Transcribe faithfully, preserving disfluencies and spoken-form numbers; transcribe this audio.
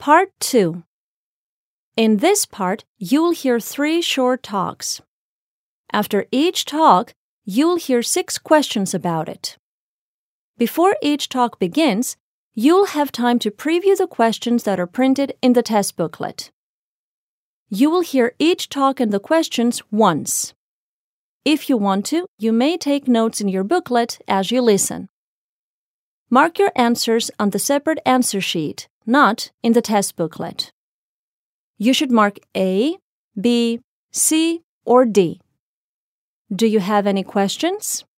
Part two. In this part, you'll hear three short talks. After each talk, you'll hear six questions about it. Before each talk begins, you'll have time to preview the questions that are printed in the test booklet. You will hear each talk and the questions once. If you want to, you may take notes in your booklet as you listen. Mark your answers on the separate answer sheet, not in the test booklet. You should mark A, B, C, or D. Do you have any questions?